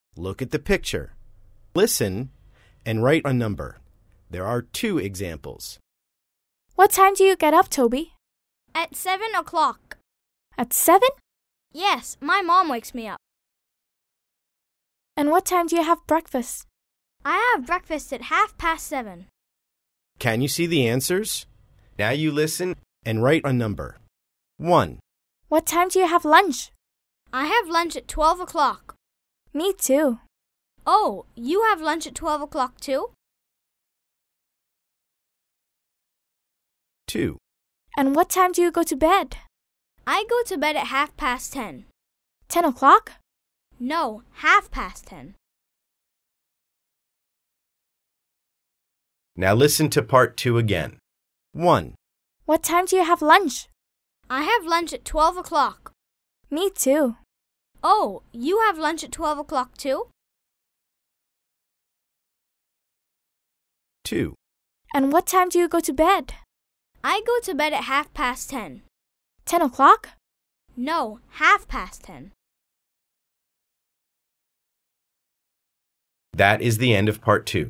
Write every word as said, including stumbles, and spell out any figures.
Look at the picture. Listen and write a number. There are two examples. What time do you get up, Toby? At seven o'clock. At seven? Yes, my mom wakes me up. And what time do you have breakfast? I have breakfast at half past seven. Can you see the answers? Now you listen and write a number. One. What time do you have lunch? I have lunch at twelve o'clock. Me too. Oh, you have lunch at twelve o'clock too? Two. And what time do you go to bed? I go to bed at half past ten. Ten o'clock? No, half past ten. Now listen to part two again. One. What time do you have lunch? I have lunch at twelve o'clock. Me too. Oh, you have lunch at twelve o'clock too? Two. And what time do you go to bed? I go to bed at half past ten. Ten o'clock? No, half past ten. That is the end of part two.